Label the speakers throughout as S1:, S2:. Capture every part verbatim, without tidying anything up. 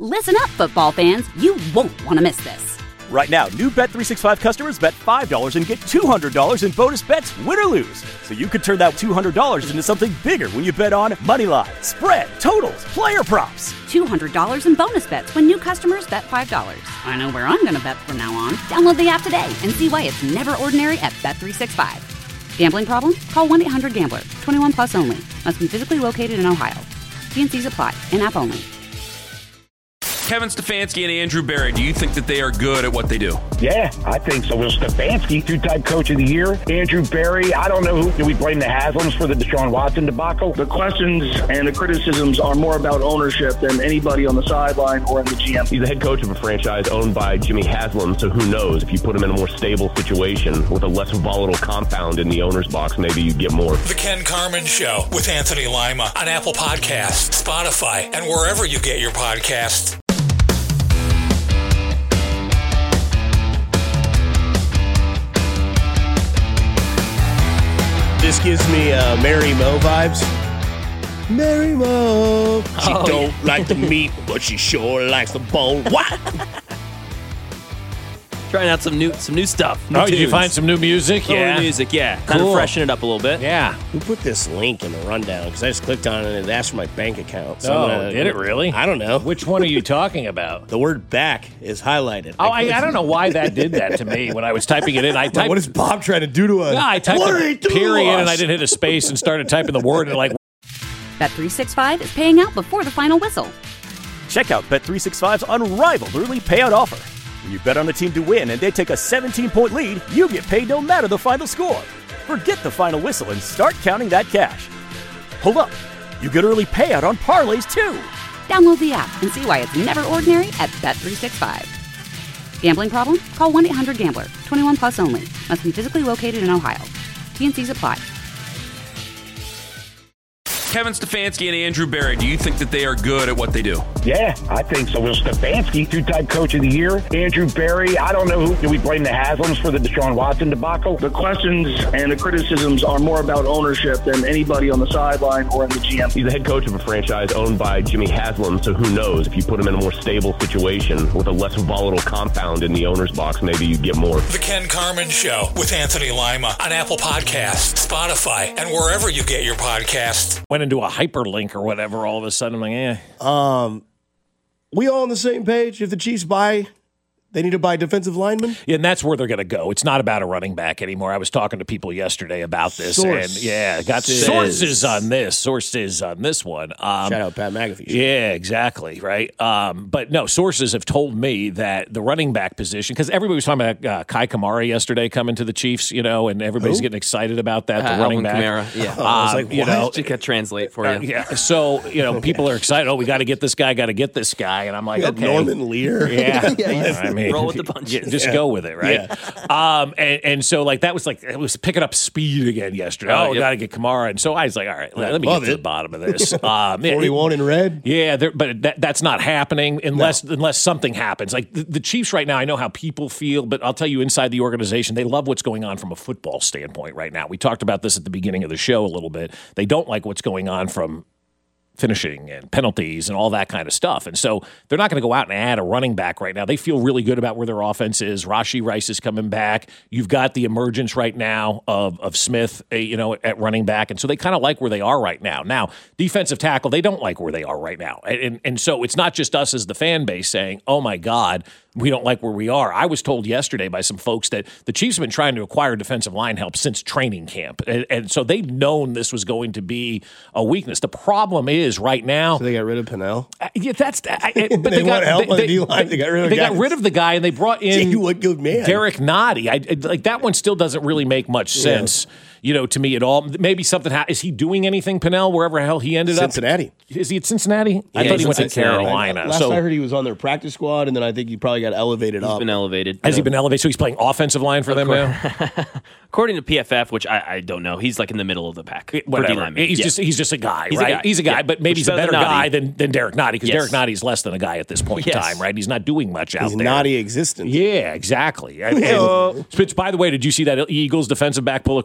S1: Listen up, football fans. You won't want to miss this.
S2: Right now, new Bet three sixty-five customers bet five dollars and get two hundred dollars in bonus bets, win or lose. So you could turn that two hundred dollars into something bigger when you bet on money line, spread, totals, player props.
S1: two hundred dollars in bonus bets when new customers bet five dollars. I know where I'm going to bet from now on. Download the app today and see why it's never ordinary at Bet three sixty-five. Gambling problem? Call one eight hundred gambler. twenty-one plus only. Must be physically located in Ohio. T and C's apply. In-app only.
S3: Kevin Stefanski and Andrew Berry, do you think that they are good at what they do?
S4: Yeah, I think so. Well, Stefanski, two-time coach of the year. Andrew Berry, I don't know who. Do we blame the Haslams for the Deshaun Watson debacle?
S5: The questions and the criticisms are more about ownership than anybody on the sideline or in the G M.
S6: He's the head coach of a franchise owned by Jimmy Haslam, so who knows? If you put him in a more stable situation with a less volatile compound in the owner's box, maybe you get more.
S7: The Ken Carman Show with Anthony Lima on Apple Podcasts, Spotify, and wherever you get your podcasts.
S8: This gives me uh, Mary Mo vibes. Mary Mo. She
S9: Oh,
S8: don't
S9: yeah.
S8: like the meat, but she sure likes the bone. What?
S9: Trying out some new some new stuff. New
S10: Oh, did you
S9: tunes.
S10: find some new music?
S9: Little
S10: Yeah.
S9: music, yeah. Kind
S10: Cool.
S9: of freshen it up a little bit.
S10: Yeah.
S8: Who put this link in the rundown? Because I just clicked on it and it asked for my bank account.
S10: Oh,
S8: I'm gonna-
S10: did it really?
S8: I don't know.
S10: Which one are you talking about?
S8: The word back is highlighted.
S10: Oh, I, I don't know why that did that to me when I was typing it in. I typed,
S8: What is Bob trying to do to us?
S10: No, I typed
S8: What
S10: a
S8: did he do to
S10: period and
S8: us?
S10: I didn't hit a space and started typing the word and like.
S1: Bet three sixty-five is paying out before the final whistle.
S2: Check out Bet three sixty-five's unrivaled early payout offer. When you bet on a team to win and they take a seventeen-point lead, you get paid no matter the final score. Forget the final whistle and start counting that cash. Hold up. You get early payout on parlays, too.
S1: Download the app and see why it's never ordinary at Bet three sixty-five. Gambling problem? Call one eight hundred gambler. twenty-one plus only. Must be physically located in Ohio. T and C's apply.
S3: Kevin Stefanski and Andrew Berry, do you think that they are good at what they do?
S4: Yeah, I think so. Well, Stefanski, two-time coach of the year. Andrew Berry, I don't know who. Do we blame the Haslams for the Deshaun Watson debacle?
S5: The questions and the criticisms are more about ownership than anybody on the sideline or in the G M.
S6: He's the head coach of a franchise owned by Jimmy Haslam, so who knows? If you put him in a more stable situation with a less volatile compound in the owner's box, maybe you get more.
S7: The Ken Carman Show with Anthony Lima on Apple Podcasts, Spotify, and wherever you get your podcasts.
S10: Went into a hyperlink or whatever. All of a sudden, I'm like, eh.
S8: Um, we all on the same page? If the Chiefs buy, they need to buy defensive linemen?
S10: Yeah, and that's where they're going to go. It's not about a running back anymore. I was talking to people yesterday about this,
S8: Source.
S10: and yeah, got
S8: Says.
S10: sources on this. Sources on this one. Um,
S8: Shout out Pat McAfee.
S10: Yeah, exactly, right? Um, but no, sources have told me that the running back position, because everybody was talking about uh, Kai Kamara yesterday coming to the Chiefs, you know, and everybody's
S8: Who?
S10: getting excited about that, the
S9: Uh,
S10: running
S9: Alvin
S10: back.
S9: Kamara, yeah.
S8: Oh, I was
S10: Um,
S8: like,
S10: you
S8: what?
S10: know,
S9: Just to translate for
S10: uh,
S9: you.
S10: yeah. So, you know, people are excited. Oh, we got to get this guy, got to get this guy. And I'm like,
S8: We got
S10: okay.
S8: Norman Lear.
S10: Yeah.
S9: Yeah,
S10: I mean,
S9: roll with the punches.
S10: yeah, just
S8: Yeah.
S10: go with it, right? Um, and, and so, like, that was like, it was picking up speed again yesterday.
S9: Uh,
S10: Oh,
S9: yep.
S10: got to get Kamara. And so I was like, all right, let, let me
S8: Love
S10: get to
S8: it.
S10: the bottom of this. Um, yeah,
S8: forty-one in red.
S10: yeah, there- but that, that's not happening unless unless something happens. Like the, the Chiefs right now, I know how people feel, but I'll tell you, inside the organization, they love what's going on from a football standpoint right now. We talked about this at the beginning of the show a little bit. They don't like what's going on from finishing and penalties and all that kind of stuff. And so they're not going to go out and add a running back right now. They feel really good about where their offense is. Rashee Rice is coming back. You've got the emergence right now of, of Smith, uh, you know, at running back. And so they kind of like where they are right now. Now, defensive tackle, they don't like where they are right now. And, and, and so it's not just us as the fan base saying, oh my God, we don't like where we are. I was told yesterday by some folks that the Chiefs have been trying to acquire defensive line help since training camp. And, and so they've known this was going to be a weakness. The problem is right now.
S8: So they got rid of Pennell.
S10: Uh, yeah, that's. I, I, but
S8: They
S10: they, got
S8: want help on the D-line. They got rid of
S10: They
S8: guys.
S10: got rid of the guy and they brought in
S8: Gee, what good man.
S10: Derek Nottie. I, I- like that one still doesn't really make much sense, you know, to me at all. Maybe something. Ha- is he doing anything, Pennell? Wherever the hell he ended
S8: Cincinnati.
S10: up. Is he at Cincinnati? I
S9: Yeah,
S10: thought
S9: he's
S10: he
S9: in
S10: went to
S9: Cincinnati.
S10: Carolina.
S8: Last
S10: so
S8: I heard he was on their practice squad, and then I think he probably got elevated
S9: He's
S8: up.
S9: been elevated.
S10: has he been elevated? So he's playing offensive line for them now.
S9: According to P F F, which I, I don't know, he's like in the middle of the pack. for
S10: Whatever.
S9: D-linemen.
S10: He's
S9: Yeah.
S10: just he's just a guy,
S9: He's a
S10: right?
S9: guy.
S10: He's a guy,
S9: Yeah.
S10: but maybe
S9: Which
S10: he's a
S9: is better
S10: better
S9: than
S10: guy
S9: Nottie.
S10: than than Derek Nottie because
S9: Yes.
S10: Derek Nottie's less than a guy at this point in
S9: Yes.
S10: time, right? He's not doing much out
S8: He's
S10: there.
S8: naughty existence.
S10: Yeah, exactly. And, and, which, by the way, did you see that Eagles defensive back pull of Chris Jones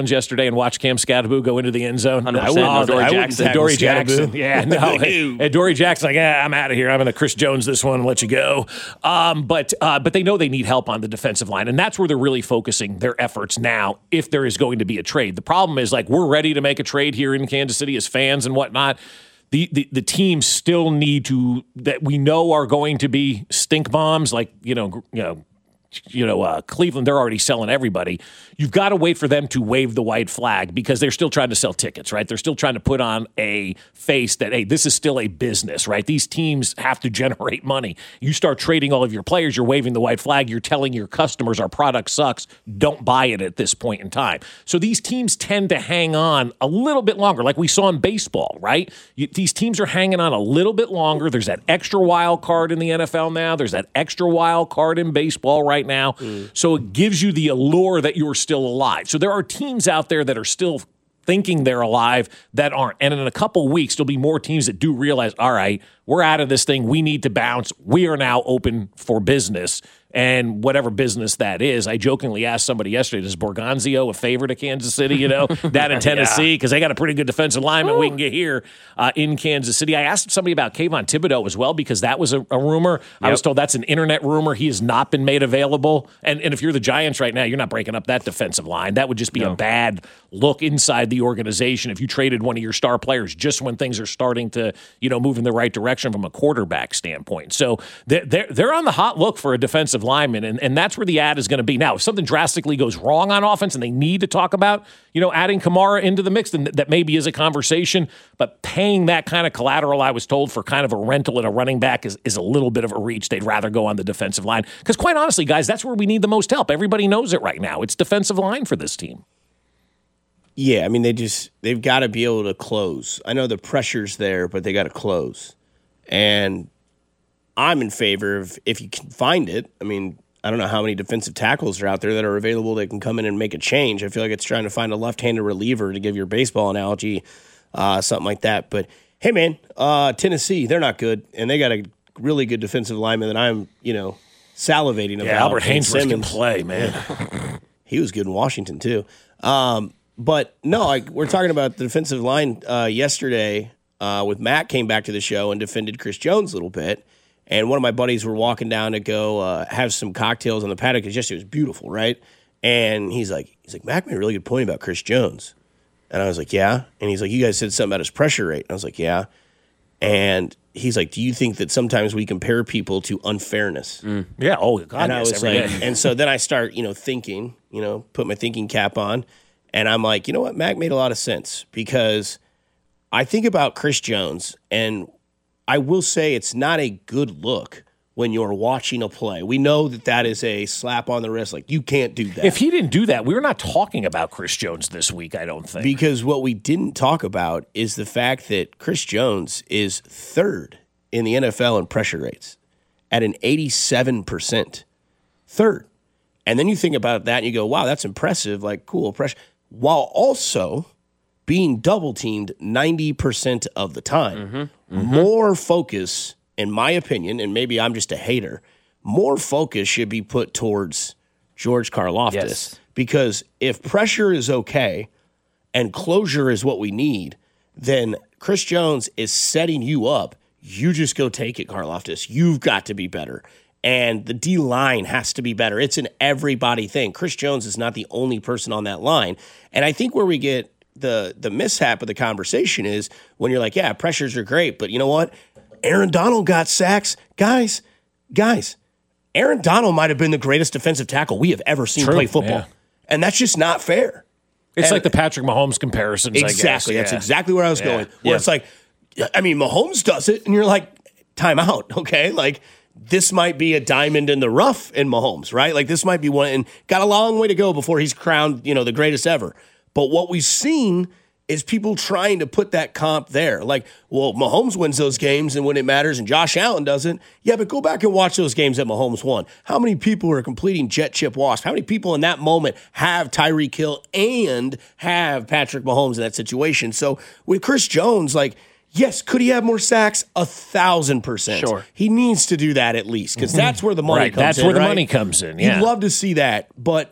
S10: Jones yesterday and watch Cam Scatterbo go into the end zone?
S9: one hundred percent.
S10: Oh,
S9: Dory
S10: I
S9: Jackson.
S10: Dory Jackson. Yeah, no. And Dory Jackson's like, yeah, I'm out of here. I'm going to Chris Jones this one and let you go. Um, but uh, but they know they need help on the defensive line, and that's where they're really focusing their efforts now if there is going to be a trade. The problem is, like, we're ready to make a trade here in Kansas City as fans and whatnot. The, the the teams still need to, that we know are going to be stink bombs, like, you know, you know, you know, uh, Cleveland, they're already selling everybody. You've got to wait for them to wave the white flag because they're still trying to sell tickets, right? They're still trying to put on a face that, hey, this is still a business, right? These teams have to generate money. You start trading all of your players, you're waving the white flag, you're telling your customers our product sucks, don't buy it at this point in time. So these teams tend to hang on a little bit longer, like we saw in baseball, right? You, these teams are hanging on a little bit longer. There's that extra wild card in the N F L now. There's that extra wild card in baseball right now. Mm. So it gives you the allure that you're still alive. So there are teams out there that are still thinking they're alive that aren't. And in a couple weeks, there'll be more teams that do realize, all right, we're out of this thing. We need to bounce. We are now open for business. And whatever business that is, I jokingly asked somebody yesterday, does Borgonzio a favor to Kansas City, you know, down in Tennessee? Because yeah. they got a pretty good defensive lineman Ooh. we can get here uh, in Kansas City. I asked somebody about Kayvon Thibodeau as well, because that was a, a rumor. Yep. I was told that's an internet rumor. He has not been made available. And, and if you're the Giants right now, you're not breaking up that defensive line. That would just be no. a bad look inside the organization if you traded one of your star players just when things are starting to, you know, move in the right direction from a quarterback standpoint. So they're, they're, they're on the hot look for a defensive lineman, and, and that's where the ad is going to be. Now, if something drastically goes wrong on offense and they need to talk about, you know, adding Kamara into the mix, then that maybe is a conversation, but paying that kind of collateral, I was told, for kind of a rental and a running back is, is a little bit of a reach. They'd rather go on the defensive line because, quite honestly, guys, that's where we need the most help. Everybody knows it right now. It's defensive line for this team.
S8: Yeah, I mean, they just, they've got to be able to close. I know the pressure's there, but they got to close. And I'm in favor of, if you can find it, I mean, I don't know how many defensive tackles are out there that are available that can come in and make a change. I feel like it's trying to find a left-handed reliever, to give your baseball analogy, uh, something like that. But, hey, man, uh, Tennessee, they're not good, and they got a really good defensive lineman that I'm, you know, salivating
S10: yeah,
S8: about.
S10: Albert Haynesworth can play, man.
S8: He was good in Washington, too. Um, but, no, like, we're talking about the defensive line uh, yesterday uh, with Matt came back to the show and defended Chris Jones a little bit. And one of my buddies were walking down to go uh, have some cocktails on the paddock because yesterday was beautiful, right? And he's like, he's like, Mac made a really good point about Chris Jones. And I was like, yeah. And he's like, you guys said something about his pressure rate. And I was like, yeah. And he's like, do you think that sometimes we compare people to unfairness?
S10: Mm. Yeah. Oh, God.
S8: And I
S10: yes,
S8: was like, day. And so then I start, you know, thinking, you know, put my thinking cap on. And I'm like, you know what? Mac made a lot of sense, because I think about Chris Jones, and I will say it's not a good look when you're watching a play. We know that that is a slap on the wrist. Like, you can't do that.
S10: If he didn't do that, we were not talking about Chris Jones this week, I don't think.
S8: Because what we didn't talk about is the fact that Chris Jones is third in the N F L in pressure rates at an eighty-seven percent. Third. And then you think about that and you go, wow, that's impressive. Like, cool, pressure. While also being double-teamed ninety percent of the time.
S10: Mm-hmm. Mm-hmm.
S8: More focus, in my opinion, and maybe I'm just a hater, more focus should be put towards George Karlaftis.
S10: Yes.
S8: Because if pressure is okay and closure is what we need, then Chris Jones is setting you up. You just go take it, Karlaftis. You've got to be better. And the D-line has to be better. It's an everybody thing. Chris Jones is not the only person on that line. And I think where we get the the mishap of the conversation is when you're like, yeah, pressures are great, but you know what? Aaron Donald got sacks. Guys, guys, Aaron Donald might have been the greatest defensive tackle we have ever seen
S10: True,
S8: play football.
S10: yeah.
S8: And that's just not fair.
S10: It's
S8: and
S10: like the Patrick Mahomes comparisons,
S8: exactly.
S10: I guess.
S8: That's
S10: yeah.
S8: exactly where I was
S10: yeah.
S8: going. Where
S10: yeah.
S8: it's like, I mean, Mahomes does it, and you're like, time out, okay? Like, this might be a diamond in the rough in Mahomes, right? Like, this might be one, and got a long way to go before he's crowned, you know, the greatest ever. But what we've seen is people trying to put that comp there. Like, well, Mahomes wins those games and when it matters and Josh Allen doesn't. Yeah, but go back and watch those games that Mahomes won. How many people are completing jet chip wasp? How many people in that moment have Tyreek Hill and have Patrick Mahomes in that situation? So with Chris Jones, like, yes, could he have more sacks? A thousand percent.
S10: Sure.
S8: He needs to do that at least, because that's where the money
S10: right,
S8: comes
S10: that's
S8: in.
S10: That's where
S8: right?
S10: the money comes in, yeah.
S8: You'd love to see that, but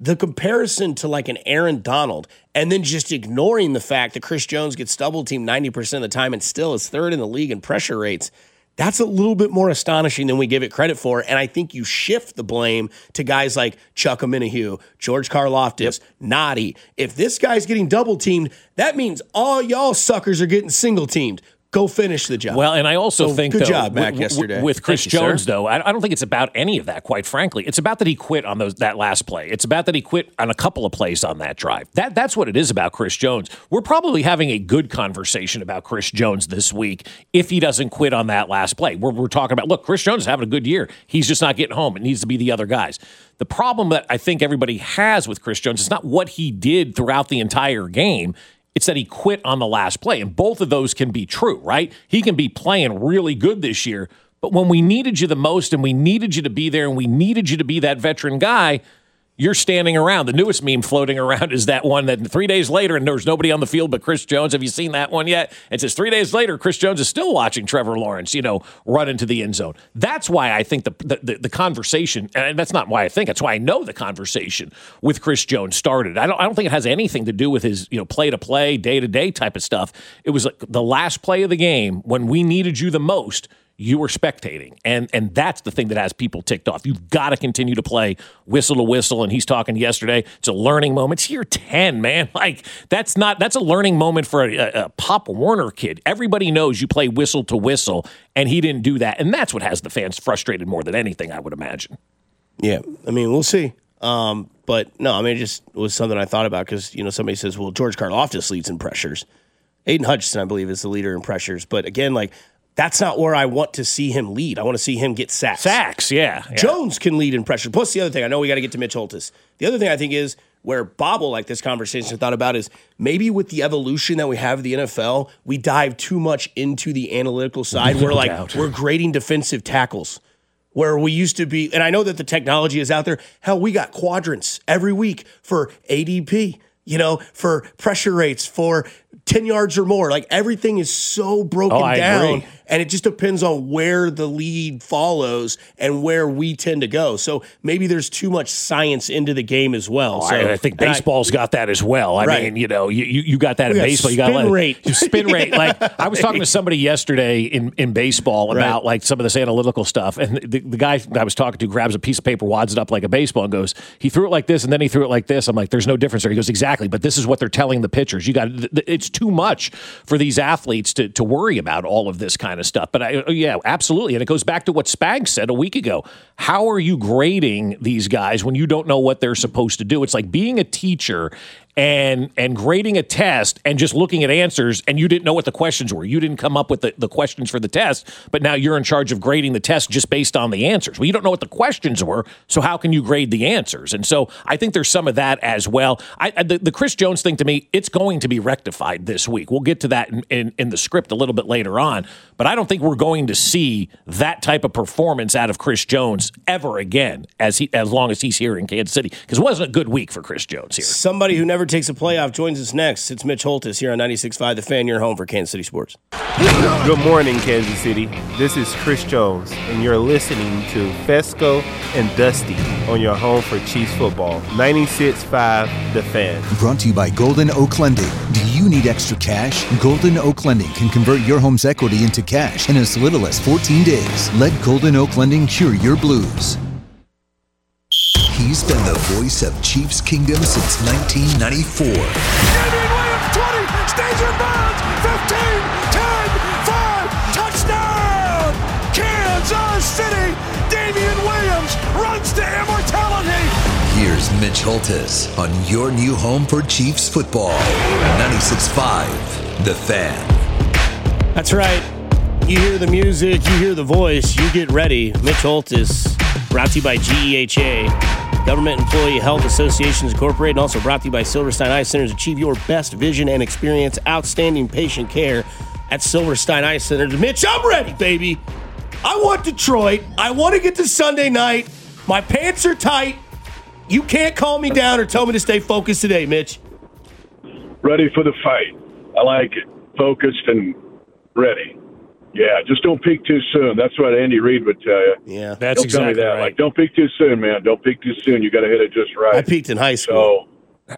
S8: the comparison to like an Aaron Donald and then just ignoring the fact that Chris Jones gets double teamed ninety percent of the time and still is third in the league in pressure rates, that's a little bit more astonishing than we give it credit for. And I think you shift the blame to guys like Chuck Omenihu, George Karlaftis, yep. Noddy. If this guy's getting double teamed, that means all y'all suckers are getting single teamed. Go finish the job.
S10: Well, and I also
S8: so,
S10: think,
S8: good
S10: though,
S8: job, Mac,
S10: w-
S8: yesterday.
S10: w- with Chris
S8: you,
S10: Jones,
S8: sir.
S10: though, I, I don't think it's about any of that, quite frankly. It's about that he quit on those that last play. It's about that he quit on a couple of plays on that drive. That That's what it is about Chris Jones. We're probably having a good conversation about Chris Jones this week if he doesn't quit on that last play. We're, we're talking about, look, Chris Jones is having a good year. He's just not getting home. It needs to be the other guys. The problem that I think everybody has with Chris Jones is not what he did throughout the entire game. It's that he quit on the last play, and both of those can be true, right? He can be playing really good this year, but when we needed you the most and we needed you to be there and we needed you to be that veteran guy, you're standing around. The newest meme floating around is that one that three days later, and there's nobody on the field but Chris Jones. Have you seen that one yet? It says three days later, Chris Jones is still watching Trevor Lawrence, you know, run into the end zone. That's why I think the the, the, the conversation, and that's not why I think, that's why I know the conversation with Chris Jones started. I don't I don't think it has anything to do with his, you know, play-to-play, day-to-day type of stuff. It was like the last play of the game when we needed you the most. You were spectating, and and that's the thing that has people ticked off. You've got to continue to play whistle to whistle, and he's talking yesterday. It's a learning moment. It's year ten, man. Like, that's not that's a learning moment for a, a, a Pop Warner kid. Everybody knows you play whistle to whistle, and he didn't do that, and that's what has the fans frustrated more than anything, I would imagine.
S8: Yeah, I mean, we'll see. Um, but, no, I mean, it just was something I thought about because, you know, somebody says, well, George Karlaftis leads in pressures. Aiden Hutchinson, I believe, is the leader in pressures. But, again, like, that's not where I want to see him lead. I want to see him get sacks.
S10: Sacks, yeah. yeah.
S8: Jones can lead in pressure. Plus, the other thing, I know we got to get to Mitch Holthus. The other thing I think is where Bob will like this conversation I thought about is maybe with the evolution that we have of the N F L, we dive too much into the analytical side.
S10: No
S8: we're like,
S10: doubt.
S8: we're grading defensive tackles. Where we used to be, and I know that the technology is out there. Hell, we got quadrants every week for A D P, you know, for pressure rates, for ten yards or more. Like, everything is so broken
S10: oh, I
S8: down.
S10: Agree.
S8: And it just depends on where the lead follows and where we tend to go. So maybe there's too much science into the game as well.
S10: Oh,
S8: so
S10: I, I think baseball's I, got that as well. I
S8: right.
S10: mean, you know, you, you, you got that we in baseball. You got
S8: spin rate.
S10: You spin rate. Like, I was talking to somebody yesterday in, in baseball about
S8: right.
S10: like some of this analytical stuff. And the, the guy I was talking to grabs a piece of paper, wads it up like a baseball and goes, he threw it like this and then he threw it like this. I'm like, there's no difference there. He goes, exactly. But this is what they're telling the pitchers. You got it's too much for these athletes to, to worry about all of this kind of stuff. But I, yeah, absolutely. And it goes back to what Spags said a week ago. How are you grading these guys when you don't know what they're supposed to do? It's like being a teacher and and grading a test and just looking at answers and you didn't know what the questions were. You didn't come up with the, the questions for the test, but now you're in charge of grading the test just based on the answers. Well, you don't know what the questions were, so how can you grade the answers? And so I think there's some of that as well. I, I, the, the Chris Jones thing, to me, it's going to be rectified this week. We'll get to that in, in, in the script a little bit later on, but I don't think we're going to see that type of performance out of Chris Jones ever again as he as long as he's here in Kansas City, because it wasn't a good week for Chris Jones here.
S8: Somebody who never takes a playoff joins us next. It's Mitch Holthus here on ninety-six point five The Fan, your home for Kansas City sports.
S11: Good morning, Kansas City. This is Chris Jones, and you're listening to Fesco and Dusty on your home for Chiefs football. ninety-six point five The Fan.
S12: Brought to you by Golden Oak Lending. Do you need extra cash? Golden Oak Lending can convert your home's equity into cash in as little as fourteen days. Let Golden Oak Lending cure your blues. He's been the voice of Chiefs Kingdom since nineteen ninety-four.
S13: Damian Williams, twenty, stays in bounds, fifteen, ten, five, touchdown! Kansas City, Damian Williams runs to immortality.
S12: Here's Mitch Holthus on your new home for Chiefs football. ninety-six point five The Fan.
S8: That's right. You hear the music, you hear the voice, you get ready. Mitch Holthus, brought to you by G E H A, Government Employee Health Associations Incorporated, and also brought to you by Silverstein Eye Centers. Achieve your best vision and experience outstanding patient care at Silverstein Eye Centers. Mitch, I'm ready, baby. I want Detroit. I want to get to Sunday night. My pants are tight. You can't calm me down or tell me to stay focused today, Mitch.
S14: Ready for the fight. I like it. Focused and ready. Yeah, just don't peak too soon. That's what Andy Reid would tell you.
S8: Yeah,
S10: that's
S14: He'll tell me
S10: exactly
S14: that.
S10: right.
S14: Like, don't peak too soon, man. Don't peak too soon. You got to hit it just right.
S8: I peaked in high school.
S14: So,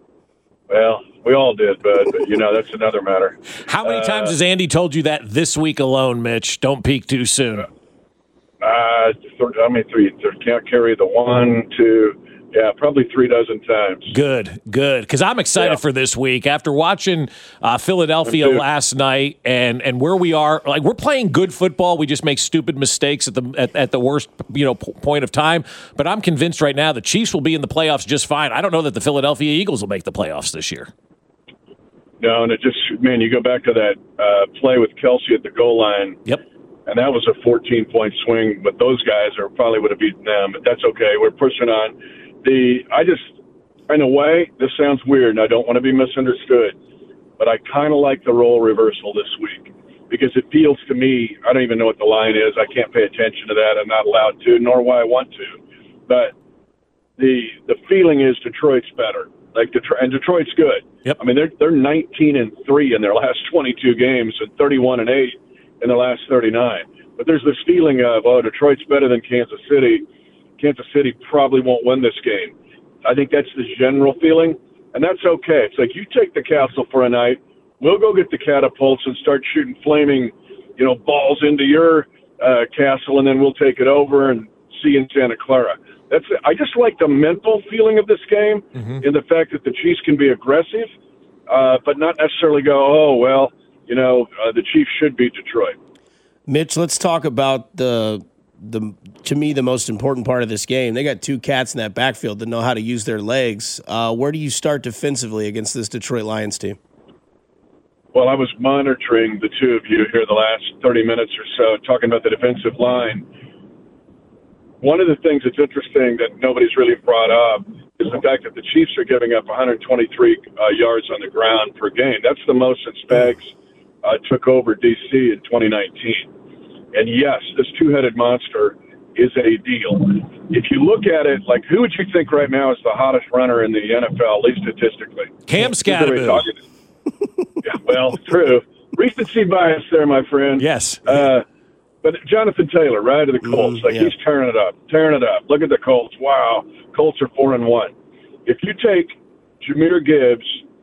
S14: well, we all did, bud. But you know, that's another matter.
S10: How many
S14: uh,
S10: times has Andy told you that this week alone, Mitch? Don't peak too soon.
S14: Uh, th- I mean, three. Th- can't carry the one, two. Yeah, probably three dozen times.
S10: Good, good. Because I'm excited
S14: Yeah.
S10: for this week. After watching uh, Philadelphia last night and and where we are, like we're playing good football. We just make stupid mistakes at the at, at the worst you know p- point of time. But I'm convinced right now the Chiefs will be in the playoffs just fine. I don't know that the Philadelphia Eagles will make the playoffs this year.
S14: No, and it just man, you go back to that uh, play with Kelsey at the goal line.
S10: Yep.
S14: And that was a fourteen-point swing, but those guys are probably would have beaten them. But that's okay. We're pushing on. The I just, in a way, this sounds weird, and I don't want to be misunderstood, but I kind of like the role reversal this week because it feels to me, I don't even know what the line is. I can't pay attention to that. I'm not allowed to, nor why I want to. But the the feeling is Detroit's better. Like Detroit, and Detroit's good.
S10: Yep.
S14: I mean, they're they're nineteen and three in their last twenty-two games and thirty-one and eight in their last thirty-nine. But there's this feeling of, oh, Detroit's better than Kansas City. Kansas City probably won't win this game. I think that's the general feeling, and that's okay. It's like you take the castle for a night. We'll go get the catapults and start shooting flaming, you know, balls into your uh, castle, and then we'll take it over and see you in Santa Clara. That's I just like the mental feeling of this game
S10: mm-hmm.
S14: and the fact that the Chiefs can be aggressive, uh, but not necessarily go, oh, well, you know, uh, the Chiefs should beat Detroit.
S8: Mitch, let's talk about the the to me the most important part of this game. They got two cats in that backfield that know how to use their legs. Uh, where do you start defensively against this Detroit Lions team?
S14: Well, I was monitoring the two of you here the last thirty minutes or so, talking about the defensive line. One of the things that's interesting that nobody's really brought up is the fact that the Chiefs are giving up one hundred twenty-three uh, yards on the ground per game. That's the most since Spags uh, took over D C in twenty nineteen. And yes, this two-headed monster is a deal. If you look at it, like, who would you think right now is the hottest runner in the N F L, at least statistically?
S10: Cam Scatterbill.
S14: Yeah, well, true. Recency bias there, my friend.
S10: Yes.
S14: Uh, but Jonathan Taylor, right, of the Colts,
S8: Mm,
S14: like
S8: yeah.
S14: he's tearing it up, tearing it up. Look at the Colts. Wow, Colts are four and one. If you take Jahmyr Gibbs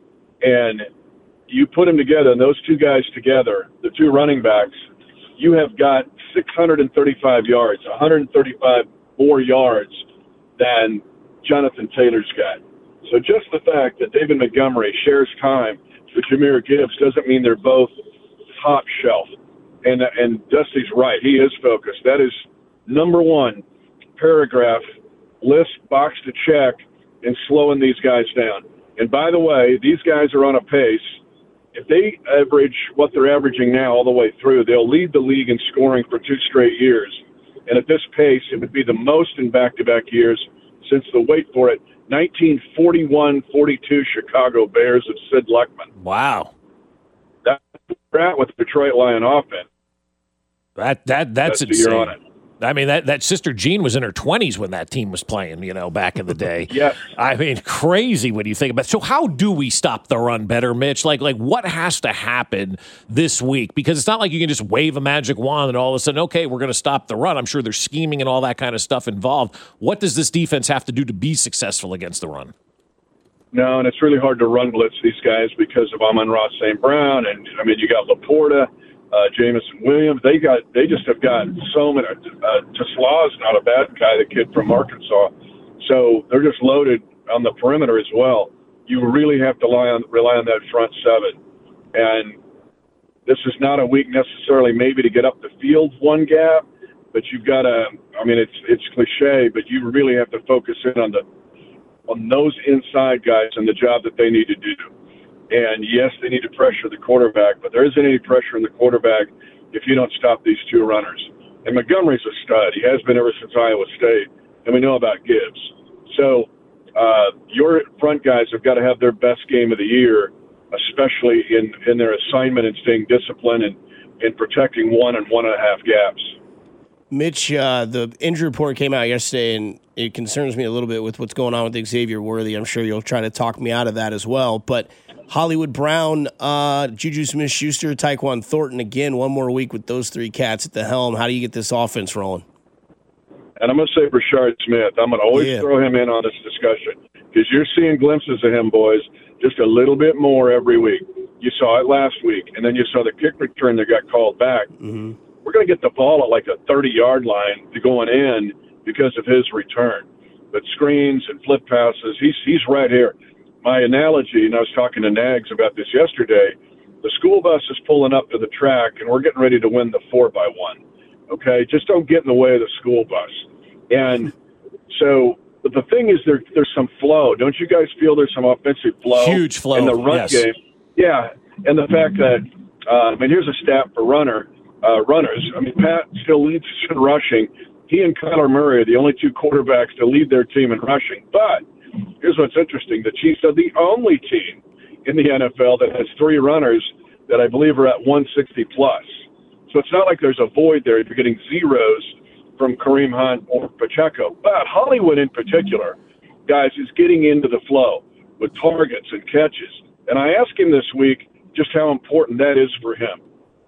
S14: and you put them together, and those two guys together, the two running backs, you have got six hundred thirty-five yards, one hundred thirty-five more yards than Jonathan Taylor's got. So just the fact that David Montgomery shares time with Jahmyr Gibbs doesn't mean they're both top shelf. And and Dusty's right. He is focused. That is number one paragraph, list, box to check, in slowing these guys down. And by the way, these guys are on a pace. If they average what they're averaging now all the way through, they'll lead the league in scoring for two straight years. And at this pace, it would be the most in back-to-back years since the, wait for it, nineteen forty-one forty-two Chicago Bears of Sid Luckman.
S10: Wow.
S14: That's where we're at with the Detroit Lion offense.
S10: That that that's
S14: Dusty, you're on
S10: insane.
S14: it.
S10: I mean, that, that sister Jean was in her twenties when that team was playing, you know, back in the day.
S14: Yes.
S10: I mean, crazy when you think about it. So how do we stop the run better, Mitch? Like, like what has to happen this week? Because it's not like you can just wave a magic wand and all of a sudden, okay, we're going to stop the run. I'm sure there's scheming and all that kind of stuff involved. What does this defense have to do to be successful against the run?
S14: No, and it's really hard to run blitz these guys because of Amon-Ra Saint Brown. And, I mean, you got Laporta. Uh, Jameson Williams, they got, they just have got so many. Uh, Tesla's not a bad guy, the kid from Arkansas. So they're just loaded on the perimeter as well. You really have to rely on rely on that front seven. And this is not a week necessarily maybe to get up the field one gap, but you've got to. I mean, it's it's cliche, but you really have to focus in on the on those inside guys and the job that they need to do. And, yes, they need to pressure the quarterback, but there isn't any pressure in the quarterback if you don't stop these two runners. And Montgomery's a stud. He has been ever since Iowa State, and we know about Gibbs. So uh, your front guys have got to have their best game of the year, especially in, in their assignment and staying disciplined and, and protecting one and one and a half gaps.
S8: Mitch, uh, the injury report came out yesterday, and it concerns me a little bit with what's going on with Xavier Worthy. I'm sure you'll try to talk me out of that as well. But Hollywood Brown, uh, Juju Smith-Schuster, Tyquan Thornton. Again, one more week with those three cats at the helm. How do you get this offense rolling?
S14: And I'm going to say Brashard Smith. I'm going to always yeah. throw him in on this discussion because you're seeing glimpses of him, boys, just a little bit more every week. You saw it last week, and then you saw the kick return that got called back.
S8: Mm-hmm.
S14: We're going to get the ball at like a thirty-yard line to going in because of his return. But screens and flip passes, he's he's right here. My analogy, and I was talking to Nags about this yesterday, the school bus is pulling up to the track, and we're getting ready to win the four by one. Okay? Just don't get in the way of the school bus. And so but the thing is there, there's some flow. Don't you guys feel there's some offensive flow?
S10: Huge flow.
S14: In the run
S10: yes.
S14: game. Yeah, and the fact that, uh, I mean, here's a stat for runner uh, runners. I mean, Pat still leads in rushing. He and Kyler Murray are the only two quarterbacks to lead their team in rushing. But here's what's interesting. The Chiefs are the only team in the N F L that has three runners that I believe are at one sixty plus. So it's not like there's a void there if you're getting zeros from Kareem Hunt or Pacheco. But Hollywood in particular, guys, is getting into the flow with targets and catches. And I asked him this week just how important that is for him.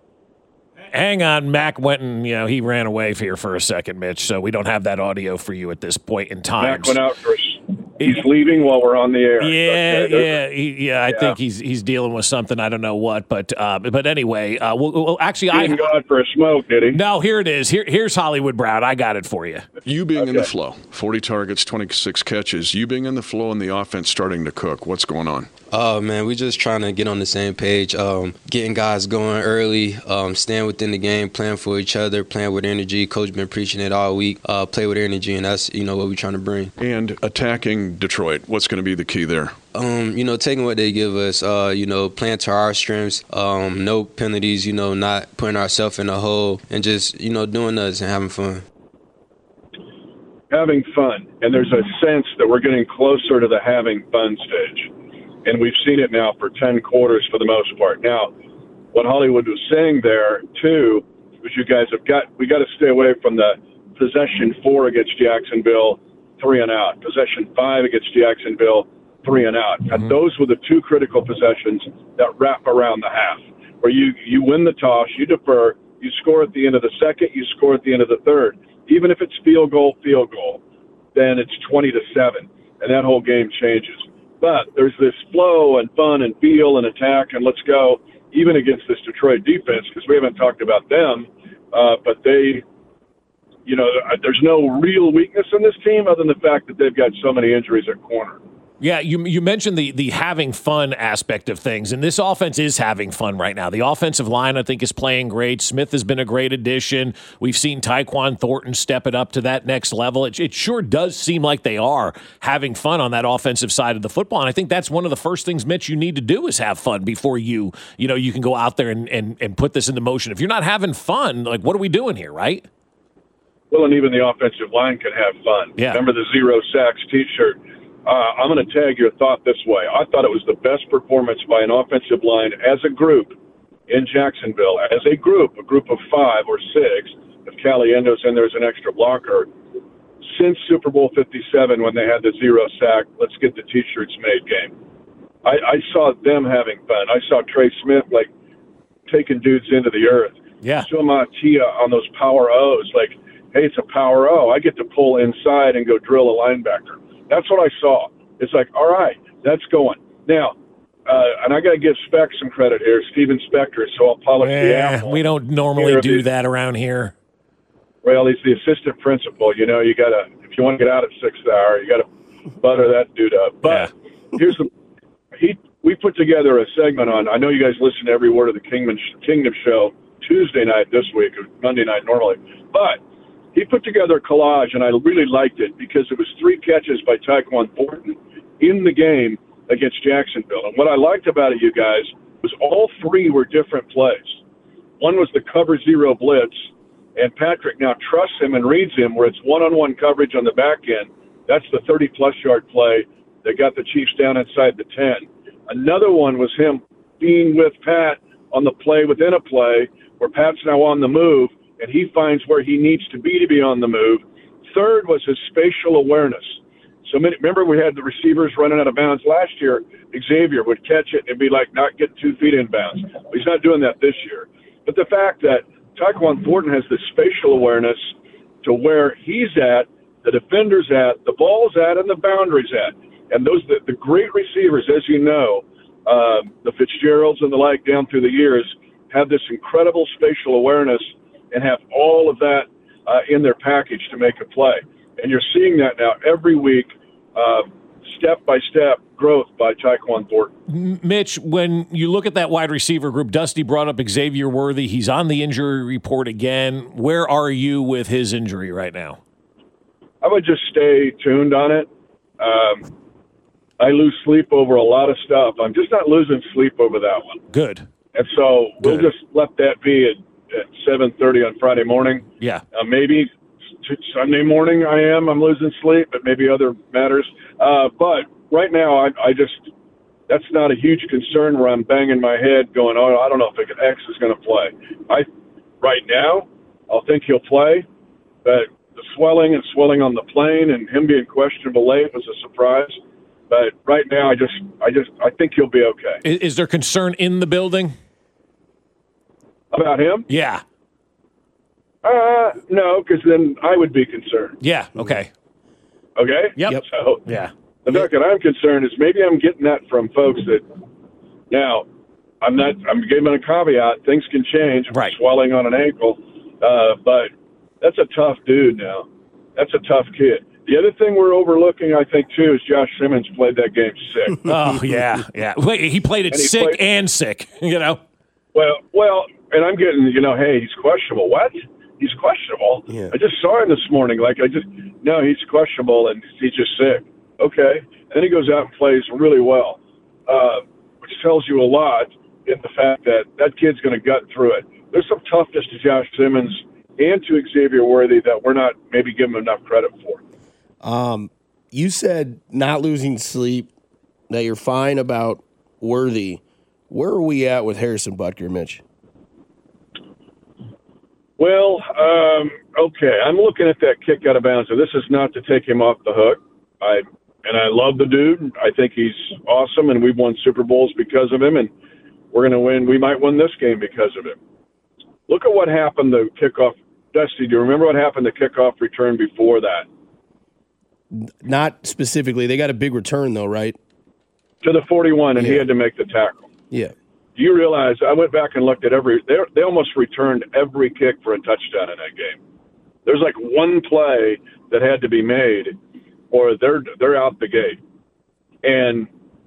S10: Hang on, Mac went and, you know, he ran away here for a second, Mitch, so we don't have that audio for you at this point in time.
S14: Mac went out for a He's leaving while we're on the air.
S10: Yeah, okay, yeah, he, yeah. I yeah. think he's he's dealing with something. I don't know what, but uh, but anyway, uh, well, well, actually,
S14: he
S10: I
S14: didn't go out for a smoke, did he?
S10: No, here it is. Here, here's Hollywood Brown. I got it for you.
S15: You being
S14: okay.
S15: in the flow, forty targets, twenty-six catches. You being in the flow and the offense starting to cook. What's going on?
S16: Oh, man, we're just trying to get on the same page, um, getting guys going early, um, staying within the game, playing for each other, playing with energy. Coach been preaching it all week. Uh, play with energy, and that's, you know, what we're trying to bring.
S15: And attacking Detroit, what's going to be the key there?
S16: Um, you know, taking what they give us, uh, you know, playing to our strengths, um, no penalties, you know, not putting ourselves in a hole, and just, you know, doing us and having fun.
S14: Having fun. And there's a sense that we're getting closer to the having fun stage. And we've seen it now for ten quarters for the most part. Now, what Hollywood was saying there, too, was you guys have got, we got to stay away from the possession four against Jacksonville, three and out. Possession five against Jacksonville, three and out. Mm-hmm. And those were the two critical possessions that wrap around the half, where you, you win the toss, you defer, you score at the end of the second, you score at the end of the third. Even if it's field goal, field goal, then it's twenty to seven, and that whole game changes. But there's this flow and fun and feel and attack and let's go, even against this Detroit defense, because we haven't talked about them. Uh, but they, you know, there's no real weakness in this team other than the fact that they've got so many injuries at corner.
S10: Yeah, you you mentioned the the having fun aspect of things, and this offense is having fun right now. The offensive line, I think, is playing great. Smith has been a great addition. We've seen Tyquan Thornton step it up to that next level. It, it sure does seem like they are having fun on that offensive side of the football, and I think that's one of the first things, Mitch, you need to do is have fun before you, you know, you can go out there and, and, and put this into motion. If you're not having fun, like, what are we doing here, right?
S14: Well, and even the offensive line can have fun.
S10: Yeah.
S14: Remember the zero sacks T-shirt? Uh, I'm going to tag your thought this way. I thought it was the best performance by an offensive line as a group in Jacksonville, as a group, a group of five or six, if Caliendo's in there as an extra blocker, since Super Bowl fifty-seven when they had the zero sack, let's get the T-shirts made game. I, I saw them having fun. I saw Trey Smith, like, taking dudes into the earth.
S10: Yeah.
S14: Sumatia on those power O's, like, hey, it's a power O. I get to pull inside and go drill a linebacker. That's what I saw. It's like, all right, that's going. Now, uh, and I got to give Speck some credit here, Steven Spector, so I'll polish
S10: yeah,
S14: the apple.
S10: We don't normally do that around here.
S14: Well, he's the assistant principal. You know, you got to, if you want to get out at sixth hour, you got to butter that dude up. But yeah. here's the, he, we put together a segment on, I know you guys listen to every word of the Kingdom, Kingdom Show Tuesday night this week, or Monday night normally. But he put together a collage, and I really liked it because it was three catches by Tyquan Thornton in the game against Jacksonville. And what I liked about it, you guys, was all three were different plays. One was the cover zero blitz, and Patrick now trusts him and reads him where it's one-on-one coverage on the back end. That's the thirty-plus yard play that got the Chiefs down inside the ten. Another one was him being with Pat on the play within a play where Pat's now on the move, and he finds where he needs to be to be on the move. Third was his spatial awareness. So many, remember we had the receivers running out of bounds last year. Xavier would catch it and be like not get two feet in bounds. Well, he's not doing that this year. But the fact that Tyquan Thornton has this spatial awareness to where he's at, the defender's at, the ball's at, and the boundary's at. And those the, the great receivers, as you know, um, the Fitzgeralds and the like down through the years, have this incredible spatial awareness and have all of that uh, in their package to make a play. And you're seeing that now every week, uh, step-by-step growth by Tyquan Thornton.
S10: Mitch, when you look at that wide receiver group, Dusty brought up Xavier Worthy. He's on the injury report again. Where are you with his injury right now?
S14: I would just stay tuned on it. Um, I lose sleep over a lot of stuff. I'm just not losing sleep over that one.
S10: Good.
S14: And so
S10: Good.
S14: we'll just let that be at, at seven thirty on Friday morning.
S10: Yeah.
S14: Uh, maybe t- Sunday morning I am. I'm losing sleep, but maybe other matters. Uh, but right now I, I just – that's not a huge concern where I'm banging my head going, oh, I don't know if X is going to play. I Right now I'll think he'll play, but – the swelling and swelling on the plane and him being questionable late was a surprise. But right now, I just, I just, I think he'll be okay.
S10: Is, is there concern in the building
S14: about him?
S10: Yeah.
S14: Uh, no, because then I would be concerned.
S10: Yeah. Okay.
S14: Okay.
S10: Yep.
S14: So
S10: yeah.
S14: The fact that I'm concerned is maybe I'm getting that from folks that now I'm not. I'm giving a caveat. Things can change.
S10: Right.
S14: Swelling on an ankle, uh, but. That's a tough dude now. That's a tough kid. The other thing we're overlooking, I think, too, is Josh Simmons played that game sick.
S10: Oh, yeah, yeah. Wait, he played it
S14: and he
S10: sick
S14: played,
S10: and sick, you know?
S14: Well, well, and I'm getting, you know, hey, he's questionable. What? He's questionable?
S8: Yeah.
S14: I just saw him this morning. Like, I just, no, he's questionable, and he's just sick. Okay. Then he goes out and plays really well, uh, which tells you a lot in the fact that that kid's going to gut through it. There's some toughness to Josh Simmons and to Xavier Worthy that we're not maybe giving him enough credit for.
S8: Um, you said not losing sleep, that you're fine about Worthy. Where are we at with Harrison Butker, Mitch?
S14: Well, um, okay, I'm looking at that kick out of bounds, and this is not to take him off the hook. I and I love the dude. I think he's awesome, and we've won Super Bowls because of him, and we're going to win. We might win this game because of him. Look at what happened the kickoff. Dusty, do you remember what happened the kickoff return before that?
S8: Not specifically. They got a big return, though, right?
S14: To the forty-one, and
S8: yeah.
S14: he had to make the tackle.
S8: Yeah.
S14: Do you realize, I went back and looked at every, they they almost returned every kick for a touchdown in that game. There's like one play that had to be made, or they're they're out the gate. And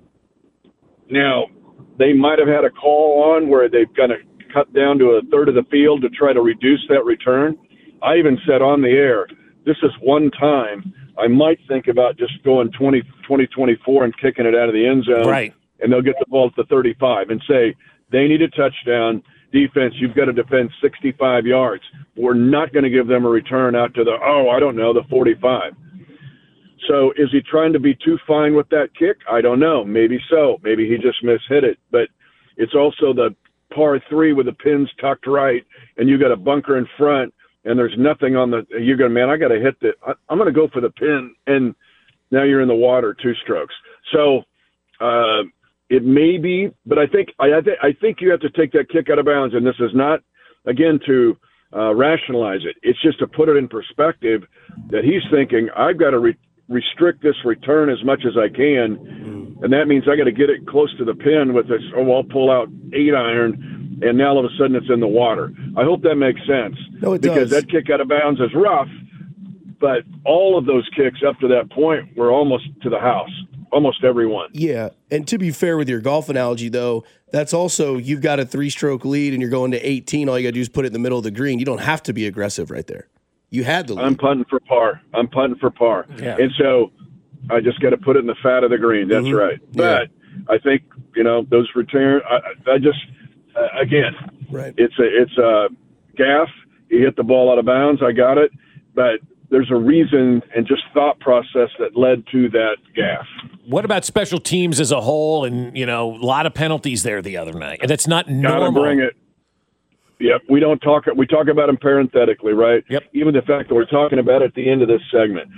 S14: now, they might have had a call on where they've got to cut down to a third of the field to try to reduce that return. I even said on the air, this is one time I might think about just going twenty, twenty, twenty-four and kicking it out of the end zone.
S10: Right.
S14: And they'll get the ball at the thirty-five and say, they need a touchdown. Defense, you've got to defend sixty-five yards. We're not going to give them a return out to the, oh, I don't know, the forty-five. So is he trying to be too fine with that kick? I don't know. Maybe so. Maybe he just mishit it. But it's also the par three with the pins tucked right, and you got a bunker in front, and there's nothing on the. You're going, man, I got to hit the. I, I'm going to go for the pin, and now you're in the water, two strokes. So uh, it may be, but I think I, I, th- I think you have to take that kick out of bounds, and this is not again to uh, rationalize it. It's just to put it in perspective that he's thinking I've got to re- restrict this return as much as I can. And that means I got to get it close to the pin with this, oh, I'll pull out eight iron, and now all of a sudden it's in the water. I hope that makes sense.
S8: No, it
S14: because
S8: does.
S14: that kick out of bounds is rough, but all of those kicks up to that point were almost to the house, almost every one.
S8: Yeah, and to be fair with your golf analogy, though, that's also you've got a three-stroke lead and you're going to eighteen. All you got to do is put it in the middle of the green. You don't have to be aggressive right there. You had the lead.
S14: I'm punting for par. I'm punting for par.
S8: Yeah.
S14: And so I just got to put it in the fat of the green. That's
S8: Mhm.
S14: right.
S8: Yeah.
S14: But I think, you know, those return, I, I just, uh, again,
S8: right.
S14: it's a, it's a gaff. He hit the ball out of bounds. I got it. But there's a reason and just thought process that led to that gaff.
S10: What about special teams as a whole? And, you know, a lot of penalties there the other night. And that's not
S14: Gotta
S10: normal.
S14: bring it. Yep, we don't talk. We talk about them parenthetically, right?
S10: Yep.
S14: Even the fact that we're talking about it at the end of this segment,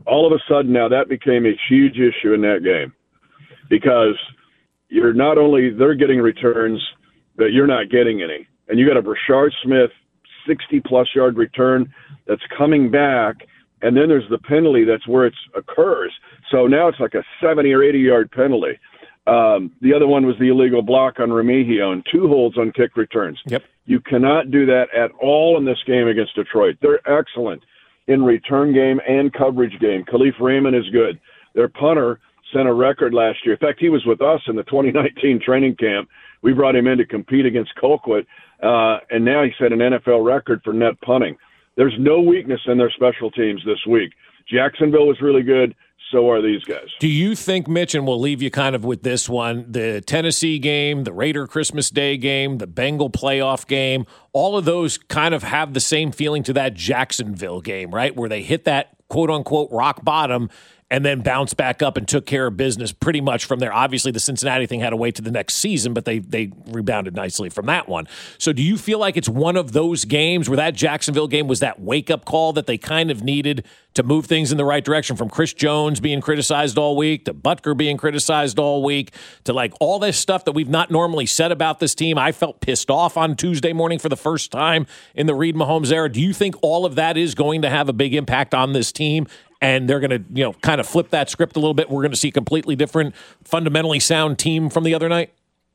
S14: all of a sudden now that became a huge issue in that game because you're not only they're getting returns, but you're not getting any. And you got a Brashard Smith sixty-plus yard return that's coming back, and then there's the penalty that's where it occurs. So now it's like a seventy or eighty-yard penalty. Um, the other one was the illegal block on Remigio and two holds on kick returns.
S10: Yep.
S14: You cannot do that at all in this game against Detroit. They're excellent in return game and coverage game. Khalif Raymond is good. Their punter set a record last year. In fact, he was with us in the twenty nineteen training camp. We brought him in to compete against Colquitt, uh, and now he set an N F L record for net punting. There's no weakness in their special teams this week. Jacksonville was really good. So are these guys.
S10: Do you think, Mitch, and we'll leave you kind of with this one, the Tennessee game, the Raider Christmas Day game, the Bengal playoff game, all of those kind of have the same feeling to that Jacksonville game, right, where they hit that quote-unquote rock bottom and then bounced back up and took care of business pretty much from there. Obviously, the Cincinnati thing had to wait to the next season, but they they rebounded nicely from that one. So do you feel like it's one of those games where that Jacksonville game was that wake-up call that they kind of needed to move things in the right direction, from Chris Jones being criticized all week to Butker being criticized all week to like all this stuff that we've not normally said about this team? I felt pissed off on Tuesday morning for the first time in the Reid Mahomes era. Do you think all of that is going to have a big impact on this team? And they're going to, you know, kind of flip that script a little bit. We're going to see a completely different, fundamentally sound team from the other night.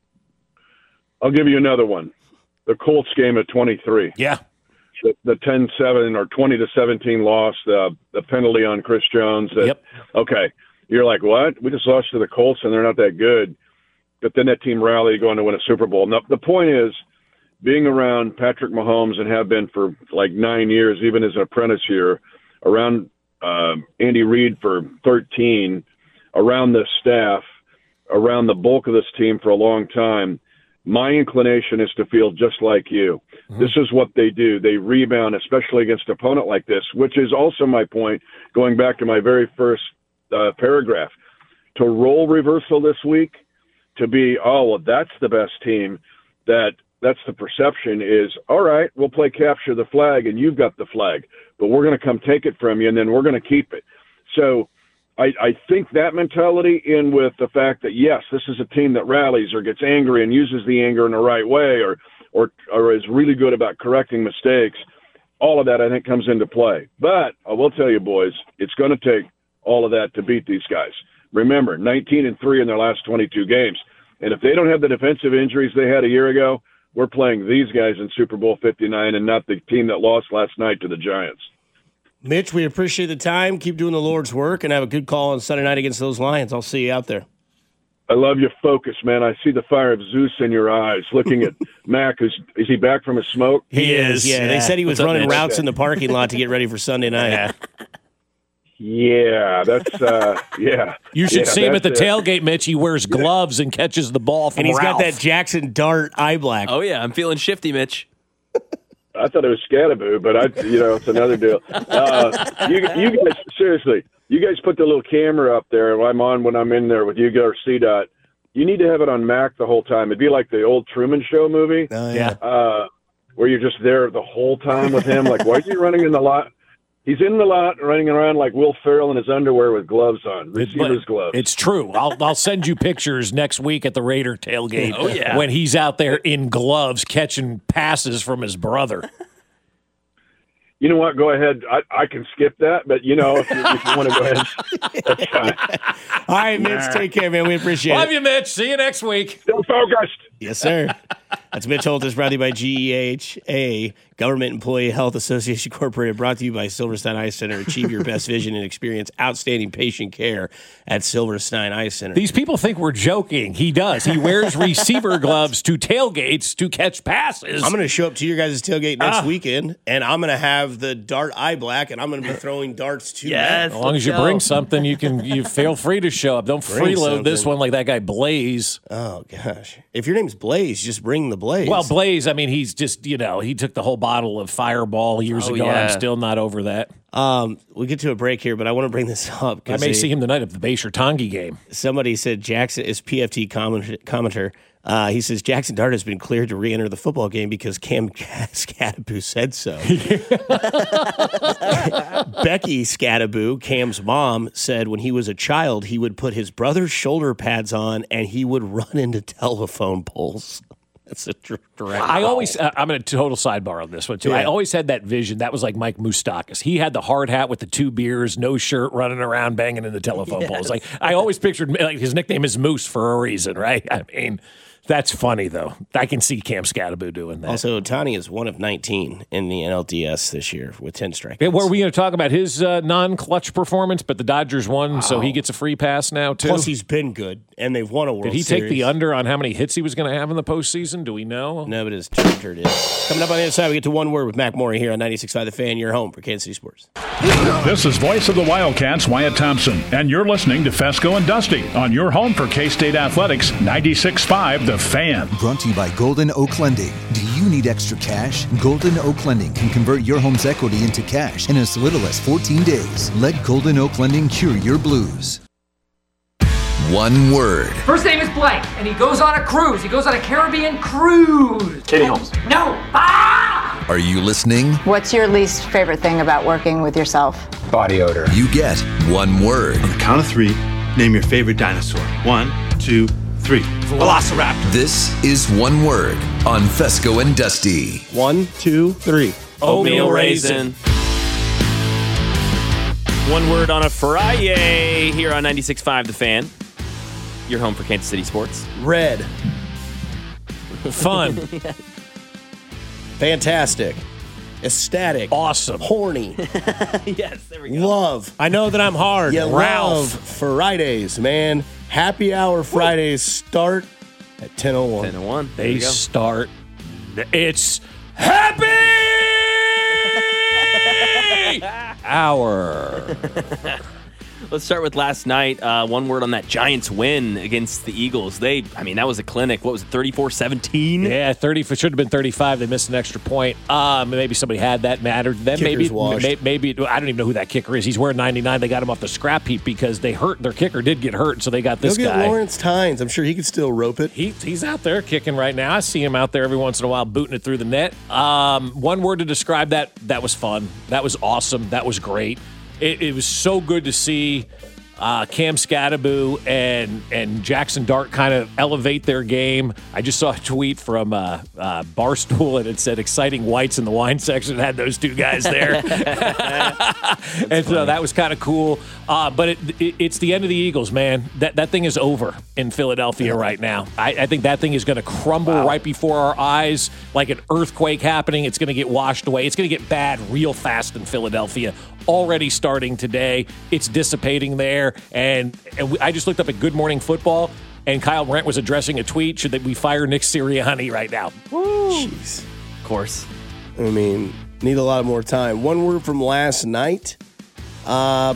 S14: I'll give you another one. The Colts game at twenty-three.
S10: Yeah.
S14: The, the ten seven or twenty to seventeen loss, the the penalty on Chris Jones. That,
S10: yep.
S14: Okay. You're like, what? We just lost to the Colts and they're not that good. But then that team rallied going to win a Super Bowl. Now, the point is, being around Patrick Mahomes and have been for like nine years, even as an apprentice here, around Uh, Andy Reid for thirteen, around this staff, around the bulk of this team for a long time, my inclination is to feel just like you. Mm-hmm. This is what they do. They rebound, especially against an opponent like this, which is also my point, going back to my very first uh, paragraph. To roll reversal this week, to be, oh, well, that's the best team, that that's the perception is, all right, we'll play capture the flag and you've got the flag, but we're going to come take it from you and then we're going to keep it. So I, I think that mentality in with the fact that, yes, this is a team that rallies or gets angry and uses the anger in the right way or, or, or is really good about correcting mistakes. All of that, I think, comes into play. But I will tell you, boys, it's going to take all of that to beat these guys. Remember, nineteen and three in their last twenty-two games. And if they don't have the defensive injuries they had a year ago, we're playing these guys in Super Bowl fifty-nine and not the team that lost last night to the Giants.
S8: Mitch, we appreciate the time. Keep doing the Lord's work and have a good call on Sunday night against those Lions. I'll see you out there.
S14: I love your focus, man. I see the fire of Zeus in your eyes. Looking at Mac, is is he back from his smoke?
S8: He is. Yeah, yeah. They said he was
S14: What's
S8: running
S14: up,
S8: routes
S14: okay.
S8: in the parking lot to get ready for Sunday night.
S10: Yeah,
S14: yeah that's uh, yeah.
S10: You should
S14: yeah,
S10: see him at the
S14: it.
S10: tailgate, Mitch. He wears gloves and catches the ball from
S8: And he's
S10: Ralph.
S8: got that Jackson Dart eye black.
S9: Oh yeah, I'm feeling shifty, Mitch.
S14: I thought it was Scattaboo, but I, you know, it's another deal. Uh, you, you guys, seriously, you guys put the little camera up there. I'm on when I'm in there with you or C Dot. You need to have it on Mac the whole time. It'd be like the old Truman Show movie,
S8: Oh, yeah.
S14: uh, where you're just there the whole time with him. Like, why is he running in the lot? He's in the lot running around like Will Ferrell in his underwear with gloves on, receiver's gloves.
S10: It's true. I'll I'll send you pictures next week at the Raider tailgate.
S9: Oh, yeah.
S10: When he's out there in gloves catching passes from his brother.
S14: You know what? Go ahead. I, I can skip that, but, you know, if you, if you want to go ahead, that's fine.
S8: All right, Mitch, take care, man. We appreciate
S10: Love
S8: it.
S10: you, Mitch. See you next week.
S14: Still focused.
S8: Yes, sir. That's Mitch Holtis, brought to you by G E H A, Government Employee Health Association Incorporated, brought to you by Silverstein Eye Center. Achieve your best vision and experience outstanding patient care at Silverstein Eye Center.
S10: These people think we're joking. He does. He wears receiver gloves to tailgates to catch passes.
S8: I'm going to show up to your guys' tailgate next
S10: Ah.
S8: weekend, and I'm going to have the Dart eye black, and I'm going to be throwing darts too.
S9: Yes.
S10: As long as you
S9: Let's
S10: bring
S9: go.
S10: something, you can. You feel free to show up. Don't
S8: Bring
S10: freeload this
S8: something.
S10: one like that guy Blaze.
S8: Oh, gosh. If your name's Blaze, just bring the Blaze.
S10: Well, Blaze, I mean, he's just, you know, he took the whole bottle of Fireball years
S9: Oh,
S10: ago. And I'm
S9: yeah.
S10: still not over that.
S8: Um, we get to a break here, but I want to bring this up
S10: I
S8: because
S10: may see him tonight at the Bayshire Tongi game.
S8: somebody said Jackson is P F T comment, commenter. Uh, he says Jackson Dart has been cleared to re-enter the football game because Cam Skattebo said so. Becky Skattebo, Cam's mom, said when he was a child, he would put his brother's shoulder pads on and he would run into telephone poles. That's a direct.
S10: I always, uh, I'm in a total sidebar on this one, too.
S8: Yeah.
S10: I always had that vision. That was like Mike Moustakas. He had the hard hat with the two beers, no shirt, running around, banging in the telephone
S8: Yes.
S10: poles. Like I always pictured, like his nickname is Moose for a reason, right? I mean, that's funny, though. I can see Cam Skattebo doing that.
S8: Also, Tani is one of nineteen in the N L D S this year with ten strikeouts.
S10: Yeah, were we going to talk about his uh, non-clutch performance? But the Dodgers won, wow. so he gets a free pass now, too.
S8: Plus, he's been good, and they've won a World
S10: Did he
S8: Series.
S10: take the under on how many hits he was going to have in the postseason? Do we know?
S8: No, but his Charger did. Coming up on the other side, we get to One Word with Mac Morey here on ninety-six point five The Fan, your home for Kansas City Sports.
S17: This is voice of the Wildcats, Wyatt Thompson, and you're listening to Fesco and Dusty on your home for K-State Athletics, ninety-six point five The Fan.
S12: Brought to you by Golden Oak Lending. Do you need extra cash? Golden Oak Lending can convert your home's equity into cash in as little as fourteen days. Let Golden Oak Lending cure your blues.
S18: One word.
S19: First name is Blake, and he goes on a cruise. He goes on a Caribbean cruise.
S18: Katie Holmes.
S19: No. Ah!
S18: Are you listening?
S20: What's your least favorite thing about working with yourself?
S18: Body odor. You get one word.
S21: On the count of three, name your favorite dinosaur. One, two, three. Velociraptor.
S18: This is One Word on Fesco and Dusty.
S8: One, two, three.
S9: Oatmeal raisin. One word on a Friday here on ninety-six point five The Fan. Your home for Kansas City sports.
S8: Red.
S10: Fun.
S8: Fantastic. Ecstatic.
S10: Awesome.
S8: Horny.
S9: Yes, there we go.
S8: Love.
S10: I know that I'm hard.
S8: You
S10: Ralph.
S8: love Fridays, man. Happy hour Fridays start at ten oh one.
S9: ten oh one.
S10: They start. It's happy hour.
S9: Let's start with last night. Uh, one word on that Giants win against the Eagles. They, I mean, that was a clinic. What was it, thirty-four seventeen?
S10: Yeah, thirty. Should have been thirty-five. They missed an extra point. Um, maybe somebody had that mattered. Then
S8: Kicker's
S10: maybe,
S8: washed.
S10: maybe, maybe I don't even know who that kicker is. He's wearing ninety-nine. They got him off the scrap heap because they hurt. Their kicker did get hurt, so they got this
S8: Go get
S10: guy.
S8: Lawrence Tynes. I'm sure he could still rope it.
S10: He, he's out there kicking right now. I see him out there every once in a while booting it through the net. Um, one word to describe that, that was fun. That was awesome. That was great. It, it was so good to see uh, Cam Skattebo and and Jackson Dart kind of elevate their game. I just saw a tweet from uh, uh, Barstool, and it said exciting whites in the wine section. It had those two guys there. And so that was kind of cool. Uh, but it, it, it's the end of the Eagles, man. That that thing is over in Philadelphia right now. I, I think that thing is going to crumble wow. right before our eyes like an earthquake happening. It's going to get washed away. It's going to get bad real fast in Philadelphia. Already starting today. It's dissipating there. And, and we, I just looked up at Good Morning Football, and Kyle Brandt was addressing a tweet. Should that we fire Nick Sirianni right now?
S8: Woo. Jeez.
S9: Of course.
S8: I mean, need a lot more time. One word from last night. Uh,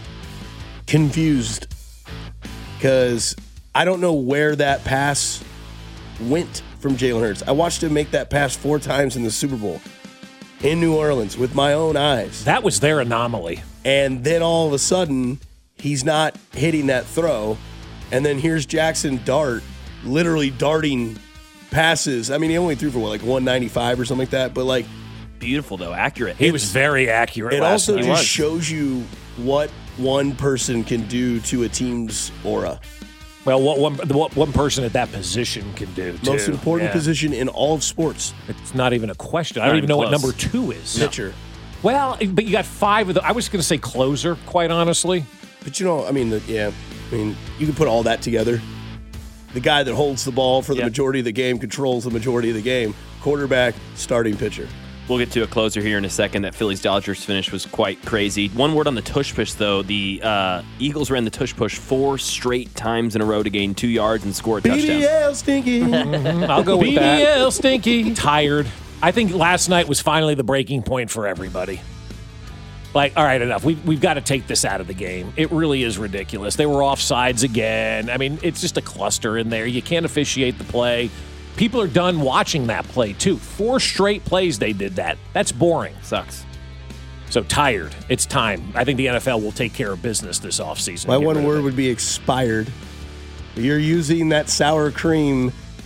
S8: confused. Because I don't know where that pass went from Jalen Hurts. I watched him make that pass four times in the Super Bowl in New Orleans with my own eyes.
S10: That was their anomaly.
S8: And then all of a sudden, he's not hitting that throw. And then here's Jackson Dart literally darting passes. I mean, he only threw for what, like one ninety-five or something like that. But like,
S9: beautiful though, accurate.
S10: He was very accurate.
S8: It
S10: last
S8: also
S10: night.
S8: just shows you what one person can do to a team's aura.
S10: Well, what one what one person at that position can do, too.
S8: Most important
S10: yeah.
S8: position in all of sports.
S10: It's not even a question.
S9: Not
S10: I don't even know
S9: close.
S10: what number two is.
S8: Pitcher.
S10: Well, but you got five of the. I was going to say closer, quite honestly.
S8: But you know, I mean, the, yeah, I mean, you can put all that together. The guy that holds the ball for the
S9: yep.
S8: majority of the game controls the majority of the game. Quarterback, starting pitcher.
S9: We'll get to a closer here in a second. That Phillies-Dodgers finish was quite crazy. One word on the tush push, though. The uh, Eagles ran the tush push four straight times in a row to gain two yards and score a touchdown.
S8: B D L Stinky.
S10: mm-hmm. I'll go with that. B D L Stinky. Tired. I think last night was finally the breaking point for everybody. Like, all right, enough. We've, we've got to take this out of the game. It really is ridiculous. They were offsides again. I mean, it's just a cluster in there. You can't officiate the play. People are done watching that play, too. Four straight plays they did that. That's boring.
S9: Sucks.
S10: So tired. It's time. I think the N F L will take care of business this offseason.
S8: My one word would be expired. You're using that sour cream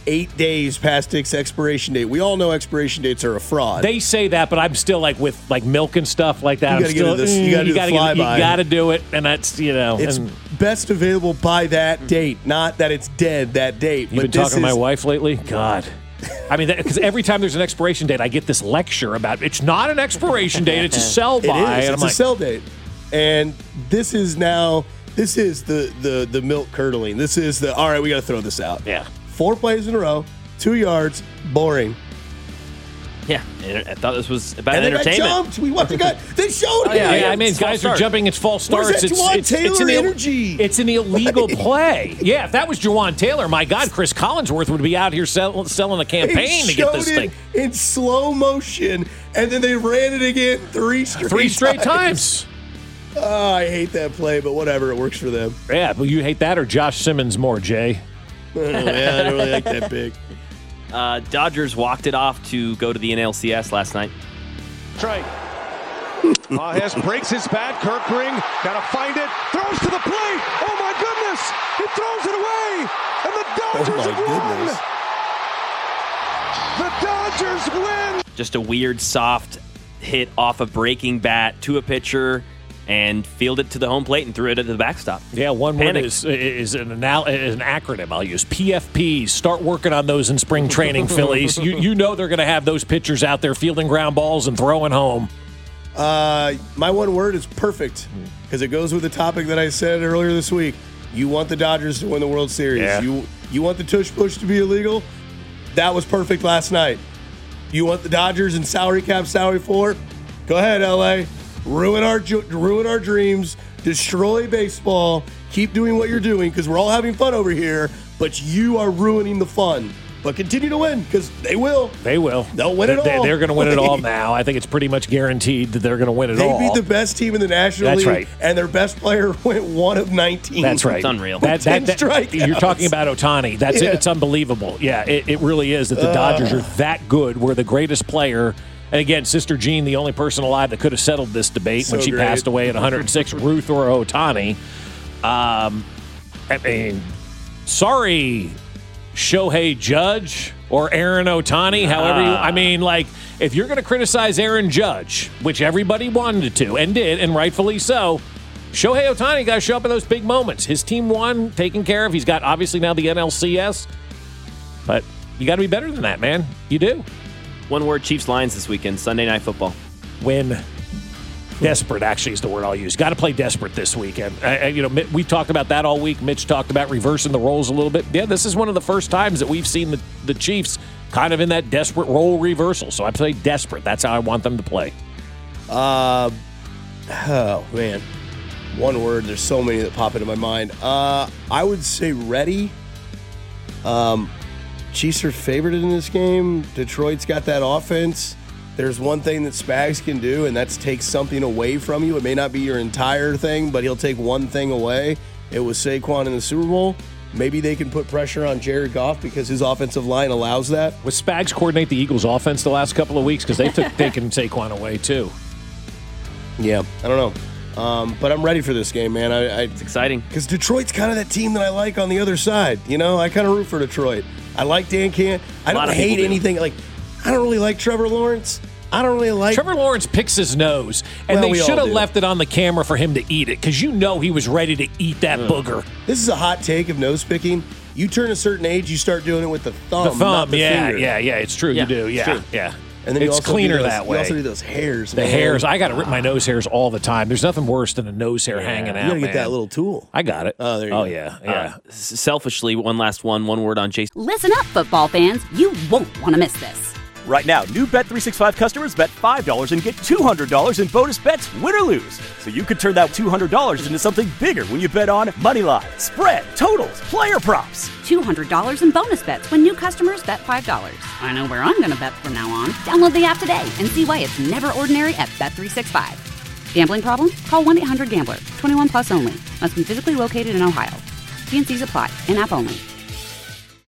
S8: eight days past its expiration date. We all know expiration dates are a fraud.
S10: They say that, but I'm still like with like milk and stuff like that.
S8: You gotta
S10: I'm still,
S8: get this. You gotta do the flyby.
S10: You gotta do it, and that's you know.
S8: It's
S10: and,
S8: best available by that date, not that it's dead that date.
S10: You've
S8: but
S10: been
S8: this
S10: talking to
S8: is,
S10: my wife lately? God. I mean, because every time there's an expiration date, I get this lecture about it's not an expiration date, it's a sell by.
S8: It is.
S10: And
S8: It's
S10: I'm
S8: a
S10: like,
S8: sell date. And this is now, this is the, the, the milk curdling. This is the, all right, we got to throw this out.
S10: Yeah.
S8: Four plays in a row, two yards, boring.
S9: Yeah, I thought this was about
S8: And they got
S9: entertainment.
S8: jumped. We what they got? They showed
S10: Oh,
S8: it.
S10: yeah, yeah, I mean, guys are jumping. It's false
S8: Where's
S10: starts.
S8: that
S10: It's,
S8: Juwan
S10: it's, it's,
S8: Taylor
S10: an Ill-
S8: energy?
S10: it's an illegal play. Yeah, if that was Juwan Taylor, my God, Chris Collinsworth would be out here sell, selling a campaign
S8: They
S10: to get this
S8: showed
S10: thing.
S8: it in slow motion, and then they ran it again three straight
S10: Three straight
S8: times.
S10: times.
S8: Oh, I hate that play, but whatever. It works for them.
S10: Yeah, but you hate that or Josh Simmons more, Jay?
S8: Oh, yeah, I don't really like that big.
S9: Uh, Dodgers walked it off to go to the N L C S last night.
S13: Trey. Majes breaks his bat. Kirkring got to find it. Throws to the plate. Oh, my goodness. He throws it away. And the Dodgers
S8: Oh, my
S13: have won.
S8: goodness.
S13: The Dodgers win.
S9: Just a weird, soft hit off a breaking bat to a pitcher and fielded it to the home plate and threw it at the backstop.
S10: Yeah, one word
S9: Panic.
S10: is is an anal- is an acronym I'll use. P F Ps. Start working on those in spring training, Phillies. You you know they're going to have those pitchers out there fielding ground balls and throwing home.
S8: Uh, my one word is perfect because it goes with the topic that I said earlier this week. You want the Dodgers to win the World Series.
S10: Yeah.
S8: You you want the tush push to be illegal. That was perfect last night. You want the Dodgers in salary cap, salary floor. Go ahead, L A. Ruin our ju- ruin our dreams. Destroy baseball. Keep doing what you're doing because we're all having fun over here. But you are ruining the fun. But continue to win because they will.
S10: They will.
S8: They'll win it
S10: They-
S8: all.
S10: They're going to win it all now. I think it's pretty much guaranteed that they're going to win it
S8: They
S10: all.
S8: beat the best team in the National
S10: That's
S8: League,
S10: right.
S8: and their best player went one of nineteen.
S10: That's right.
S9: It's unreal.
S10: That, that, that,
S8: ten strikeouts.
S10: you're talking about Ohtani. That's
S8: Yeah.
S10: it. It's unbelievable. Yeah, it, it really is that the
S8: Uh.
S10: Dodgers are that good. We're the greatest player. And again, Sister Jean, the only person alive that could have settled this debate
S8: So
S10: when she
S8: great.
S10: passed away at one hundred six, Ruth or Ohtani. Um, I mean, sorry, Shohei Judge or Aaron Ohtani, however you, I mean, like, if you're going to criticize Aaron Judge, which everybody wanted to and did, and rightfully so, Shohei Ohtani got to show up in those big moments. His team won, taken care of. He's got, obviously, now the N L C S. But you got to be better than that, man. You do.
S9: One word, Chiefs Lions this weekend, Sunday Night Football.
S10: Win. Desperate, actually, is the word I'll use. Got to play desperate this weekend. I, I, you know, we talked about that all week. Mitch talked about reversing the roles a little bit. Yeah, this is one of the first times that we've seen the, the Chiefs kind of in that desperate role reversal. So I play desperate. That's how I want them to play.
S8: Uh, oh, man. One word. There's so many that pop into my mind. Uh, I would say ready. Um, Chiefs are favored in this game. Detroit's got that offense. There's one thing that Spags can do, and that's take something away from you. It may not be your entire thing, but he'll take one thing away. It was Saquon in the Super Bowl. Maybe they can put pressure on Jared Goff because his offensive line allows that.
S10: Was Spags coordinate the Eagles' offense the last couple of weeks? Because they took taken Saquon away, too.
S8: Yeah, I don't know. Um, but I'm ready for this game, man. I, I,
S9: It's exciting.
S8: Because Detroit's kind of that team that I like on the other side. You know, I kind of root for Detroit. I like Dan Can. I
S9: A lot
S8: don't
S9: of
S8: hate
S9: people do.
S8: anything. Like, I don't really like Trevor Lawrence. I don't really like.
S10: Trevor Lawrence picks his nose, and
S8: Well,
S10: they
S8: we all
S10: should have
S8: do.
S10: left it on the camera for him to eat it because you know he was ready to eat that booger.
S8: This is a hot take of nose picking. You turn a certain age, you start doing it with the thumb,
S10: The
S8: not
S10: thumb,
S8: the
S10: yeah,
S8: finger.
S10: yeah, yeah. It's true.
S9: Yeah,
S10: you do,
S9: it's
S10: yeah,
S9: true.
S10: yeah.
S8: And then you
S10: it's
S8: also do
S10: cleaner
S8: those-
S10: that
S8: You
S10: way.
S8: also do those hairs.
S10: The
S8: man.
S10: hairs. I got to rip my nose hairs all the time. There's nothing worse than a nose hair hanging out.
S8: You gotta get
S10: man.
S8: that little tool.
S10: I got it.
S8: Oh, there you
S10: oh
S8: go.
S10: yeah, yeah.
S9: Uh, s- selfishly, one last one, one word on Jason.
S1: Listen up, football fans. You won't want to miss this.
S2: Right now, new Bet three sixty-five customers bet five dollars and get two hundred dollars in bonus bets, win or lose. So you could turn that two hundred dollars into something bigger when you bet on money line, spread, totals, player props.
S1: two hundred dollars in bonus bets when new customers bet five dollars. I know where I'm going to bet from now on. Download the app today and see why it's never ordinary at Bet three sixty-five. Gambling problem? Call one eight hundred gambler. twenty-one plus only. Must be physically located in Ohio. T and C's apply. In-app only.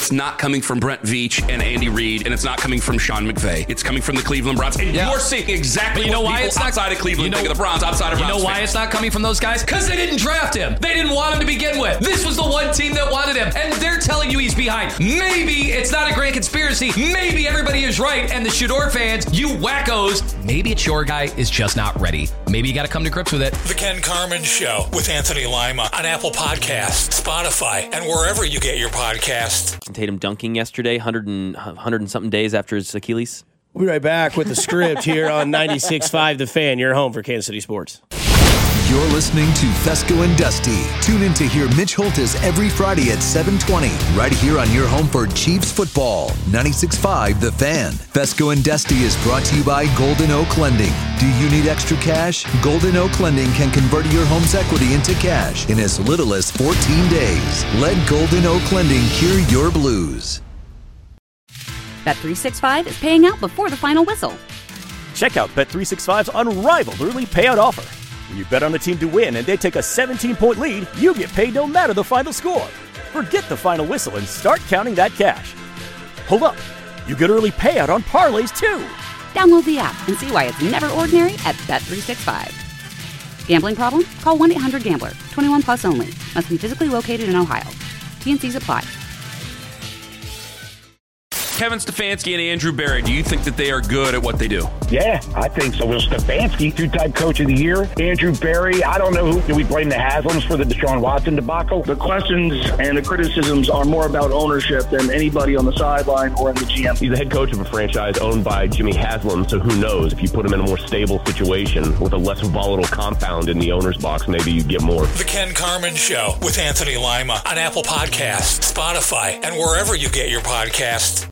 S3: It's not coming from Brent Veach and Andy Reid, and it's not coming from Sean McVay. It's coming from the Cleveland Browns. And yeah. you're seeing exactly
S22: but you know
S3: what
S22: why
S3: people
S22: it's not,
S3: outside of Cleveland
S22: you know,
S3: think of the Browns, outside of
S22: You
S3: Browns
S22: know why
S3: fans.
S22: it's not coming from those guys? Because they didn't draft him. They didn't want him to begin with. This was the one team that wanted him, and they're telling you he's behind. Maybe it's not a grand conspiracy. Maybe everybody is right, and the Shador fans, you wackos, maybe it's your guy is just not ready. Maybe you got to come to grips with it.
S7: The Ken Carmen Show with Anthony Lima on Apple Podcasts, Spotify, and wherever you get your podcasts.
S9: Tatum dunking yesterday, one hundred and, one hundred and something days after his Achilles.
S8: We'll be right back with the script here on ninety-six point five The Fan, your home for Kansas City sports.
S12: You're listening to Fesco and Dusty. Tune in to hear Mitch Holtis every Friday at seven twenty, right here on your home for Chiefs football. ninety-six point five The Fan. Fesco and Dusty is brought to you by Golden Oak Lending. Do you need extra cash? Golden Oak Lending can convert your home's equity into cash in as little as fourteen days. Let Golden Oak Lending cure your blues.
S1: Bet three sixty-five is paying out before the final whistle.
S2: Check out Bet three sixty-five's unrivaled early payout offer. When you bet on a team to win and they take a seventeen-point lead, you get paid no matter the final score. Forget the final whistle and start counting that cash. Hold up. You get early payout on parlays, too.
S1: Download the app and see why it's never ordinary at Bet three sixty-five. Gambling problem? Call one eight hundred gambler. twenty-one plus only. Must be physically located in Ohio. T N Cs apply.
S3: Kevin Stefanski and Andrew Berry, do you think that they are good at what they do?
S4: Yeah, I think so. Will Stefanski, two-time coach of the year. Andrew Berry, I don't know who. Do we blame the Haslams for the Deshaun Watson debacle?
S5: The questions and the criticisms are more about ownership than anybody on the sideline or in the G M.
S6: He's the head coach of a franchise owned by Jimmy Haslam, so who knows? If you put him in a more stable situation with a less volatile compound in the owner's box, maybe you get more.
S7: The Ken Carmen Show with Anthony Lima on Apple Podcasts, Spotify, and wherever you get your podcasts.